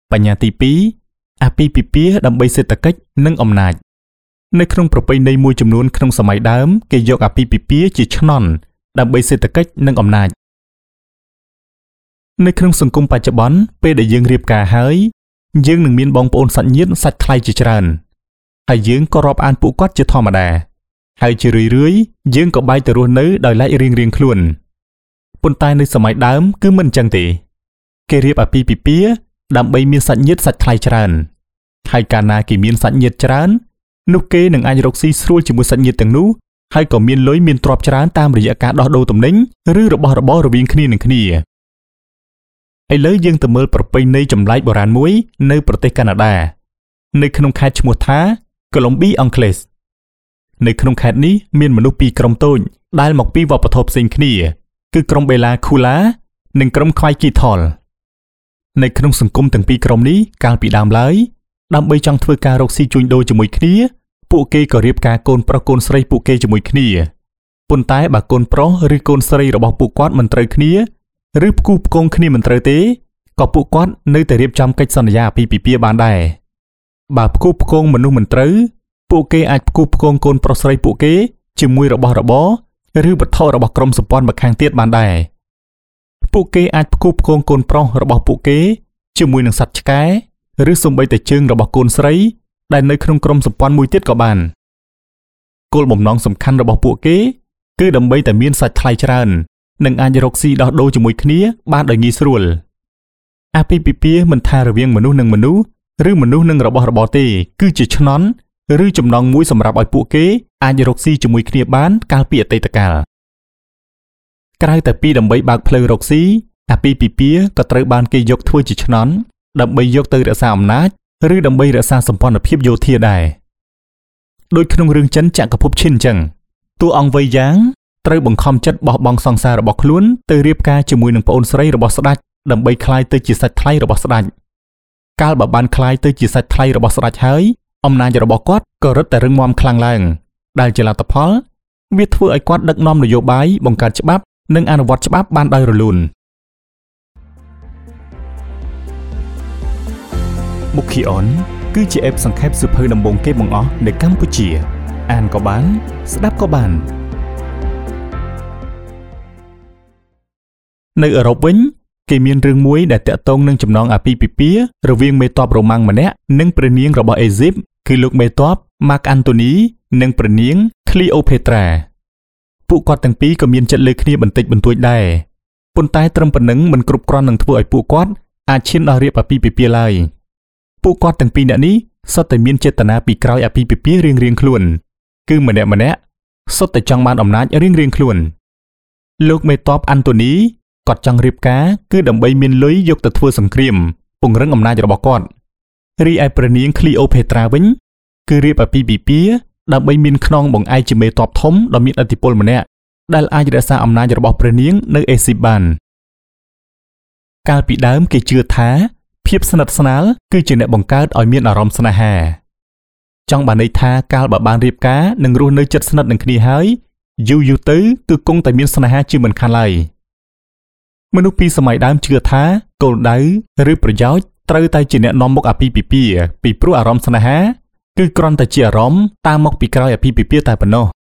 បញ្ញាទី2អាពាហ៍ពិពាហ៍ដើម្បីសេដ្ឋកិច្ចនិងអំណាចនៅក្នុងប្រពៃណីមួយចំនួនក្នុងសម័យដើមគេយកអាពាហ៍ពិពាហ៍ជាឆ្នន់ដើម្បីសេដ្ឋកិច្ចនិងអំណាចនៅក្នុងសង្គមបច្ចុប្បន្នពេលដែលយើងរៀបការហើយយើងនឹងមានបងប្អូនសាច់ញាតិសាច់ថ្លៃជាច្រើនហើយយើងក៏រាប់អានពួកគាត់ជាធម្មតាហើយជារឿយៗយើងក៏បែកទៅរស់នៅដោយឡែករៀងៗខ្លួនប៉ុន្តែនៅសម័យដើមគឺមិនអញ្ចឹងទេគេរៀបអាពាហ៍ពិពាហ៍ដើម្បីមានសាច់ញាតិសាច់ថ្លៃច្រើនហើយកាលណាគេមានសាច់ញាតិច្រើននោះគេនឹងអាចរកស៊ីស្រួលជាមួយសាច់ញាតិទាំងនោះហើយក៏មានលុយមានទ្រព្យច្រើនតាមរយៈការដោះដូរទំនិញឬរបស់របររវាងគ្នានឹងគ្នាឥឡូវយើងទៅមើលប្រពៃណីចម្លែកបុរាណមួយនៅប្រទេសកាណាដានៅក្នុងខេត្តឈ្មោះថា Colombie Anglaise នៅក្នុងខេត្តនេះមានមនុស្សពីរក្រុមតូចដែលមកពីវប្បធម៌ផ្សេងគ្នាគឺក្រុមបេឡាខូឡានិងក្រុមខ្វាយគីថលនៅក្នុងសង្គមទាំងពីរក្រុមនេះកាលពីដើមឡើយដើម្បីចង់ធ្វើការរកស៊ីជួញដូរជាមួយគ្នាពួកគេក៏រៀបការកូនប្រុសកូនស្រីពួកគេជាមួយគ្នាប៉ុន្តែបើកូនប្រុសឬកូនស្រីរបស់ពួកគាត់មិនត្រូវគ្នាឬផ្គូផ្គងគ្នាមិនត្រូវទេក៏ពួកគាត់នៅតែរៀបចំកិច្ចសន្យាអាពាហ៍ពិពាហ៍បានដែរបើផ្គូផ្គងមនុស្សមិនត្រូវពួកគេអាចផ្គូផ្គងកូនប្រុសស្រីពួកគេជាមួយរបស់របរឬវត្ថុរបស់ក្រុមសម្ព័ន្ធម្ខាងទៀតបានដែរពួកគេអាចផ្គូផ្គងកូនប្រុសរបស់ពួកគេជាមួយនឹងសត្វឆ្កែឬសូម្បីតែជើងរបស់កូនស្រីដែលនៅក្នុងក្រុមសម្ព័ន្ធមួយទៀតក៏បានគោលបំណងសំខាន់របស់ពួកគេគឺដើម្បីតែមានសាច់ថ្លៃច្រើននិងអាចរកស៊ីដោះដូរជាមួយគ្នាបានដោយងាយស្រួលអាពាហ៍ពិពាហ៍មិនថារវាងមនុស្សនិងមនុស្សឬមនុស្សនិងរបស់របរទេគឺជាឆ្នន់ឬចំណងមួយសម្រាប់ឲ្យពួកគេអាចរកស៊ីជាមួយគ្នាបានកាលពីអតីតកាលក្រៅតែពីដើម្បីបើកផ្លូវរកស៊ីអាពាហ៍ពិពាហ៍ក៏ត្រូវបានគេយកធ្វើជាឆ្នន់ដើម្បីយកទៅរក្សាអំណាចឬដើម្បីរក្សាសម្ព័ន្ធភាពយោធាដែរដូចក្នុងរឿងចិនចក្រភពឈិនអញ្ចឹងតួអង្គវៃយ៉ាងត្រូវបង្ខំចិត្តបោះបង់សង្សាររបស់ខ្លួនទៅរៀបការជាមួយនឹងប្អូនស្រីរបស់ស្ដេចដើម្បីក្លាយទៅជាសាច់ថ្លៃរបស់ស្ដេចកាលបើបានក្លាយទៅជាសាច់ថ្លៃរបស់ស្ដេចហើយអំណាចរបស់គាត់ក៏រឹតតែរឹងមាំខ្លាំងឡើងដែលជាលទ្ធផលវាធ្វើឲ្យគាត់ដឹកនាំនយោបាយបង្កើតច្បាប់និងអនុវត្តច្បាប់បានដោយរលូនមុខ Kion គឺជាអេបសង្ខេបសៀវភៅដំបូងគេបង្អស់នៅកម្ពុជាអានក៏បានស្ដាប់ក៏បាននៅអឺរ៉ុបវិញគេមានរឿងមួយដែលតាក់ទងនឹងចំណងអាពាហ៍ពិពាហ៍រវាងមេទ័ពរ៉ូម៉ាំងម្នាក់និងព្រះនាងរបស់អេស៊ីបគឺលោកមេទ័ពម៉ាកអាន់តូនីនិងព្រះនាងក្លីអូផេត្រាពួកគាត់ទាំងពីរក៏មានចិត្តលើគ្នាបន្តិចបន្តួចដែរប៉ុន្តែត្រឹមប៉ុណ្្នឹងមិនគ្រប់គ្រាន់នឹងធ្វើឲ្យពួកគាត់អាចឈានដល់រៀបអាពាហ៍ពិពាហ៍ឡើយពួកគាត់ទាំងពីរនាក់នេះសុទ្ធតែមានចេតនាពីក្រោយអាពាហ៍ពិពាហ៍រៀងៗខ្លួនគឺម្នាក់សុទ្ធតែចង់បានអំណាចរៀងៗខ្លួនលោកមេទ័ពអាន់តូនីគាត់ចង់រៀបការគឺដើម្បីមានលុយយកទៅធ្វើសង្គ្រាមពង្រឹងអំណាចរបស់គាត់រីឯព្រះនាងក្លីអូផេត្រាវិញគឺរៀបអាពាហ៍ពិពាហ៍ដើម្បីមានខ្នងបង្អែកជាមេទ័ពធំដ៏មានឥទ្ធិពលម្នាក់ដែលអាចរក្សាអំណាចរបស់ព្រះនាងនៅអេស៊ីបបានកាលពីដើមគេជឿថាភាពស្និទ្ធស្នាលគឺជាអ្នកបង្កើតឲ្យមានអារម្មណ៍ស្នេហាចង់បានន័យថាកាលបើបានរៀបការនិងរស់នៅជិតស្និទ្ធនឹងគ្នាហើយយូរទៅគឺគង់តែមានស្នេហាជាមិនខានឡើយមនុស្សពីសម័យដើមជឿថាគោលដៅឬប្រយោជន៍ត្រូវតែជាអ្នកនាំមុខអាពាហ៍ពិពាហ៍ពីព្រោះអារម្មណ៍ស្នេហាគឺគ្រាន់តែជាអារម្មណ៍តាមមកពីក្រោយអាពាហ៍ពិពាហ៍តែប៉ុណ្ណោះ